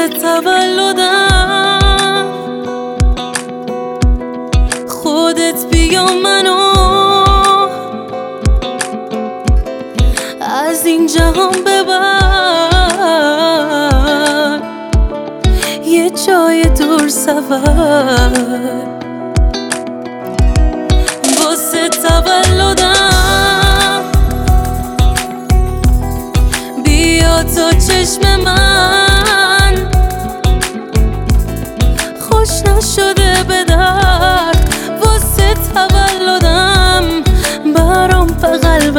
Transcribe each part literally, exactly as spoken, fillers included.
واسه تولدم خودت بیا منو از این جهان ببر یه جای دور سفر. واسه تولدم بیا تا چشم من خوش نشده به درد. واسه تولدم برام بغل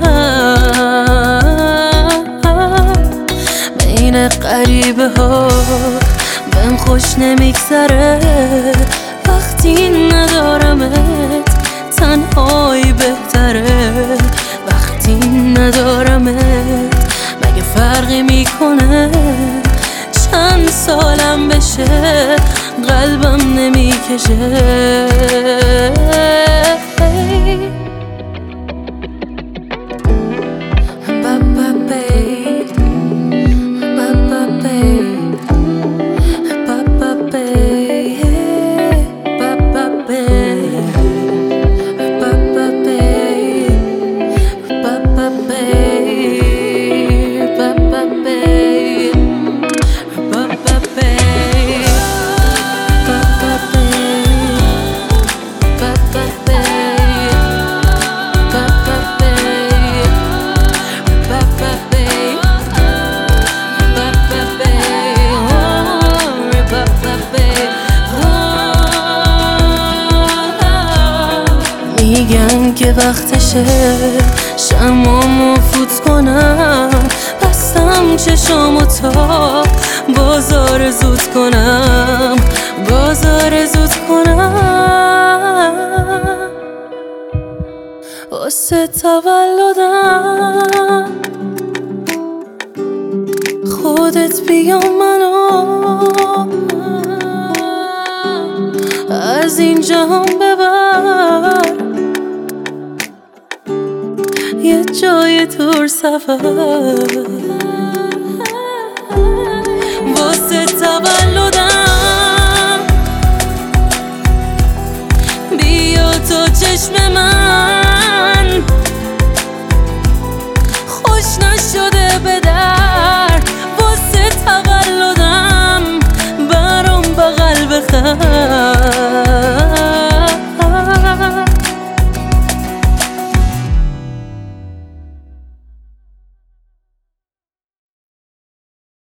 بخر. بین غریبه ها بهم خوش نمیگذره وقتی ندارمت. تنهایی بهتره وقتی ندارمت. مگه فرقی میکنه چند سالم بشه قلبم نمیکشه. میگن که وقتشه شمامو فوت کنم. بستم چشامو تا بازار زود کنم بازار زود کنم. واسه تولدم خودت بیا منو از این جهان ببر یه جای دور سفر. واسه تولدم بیا تا چشم من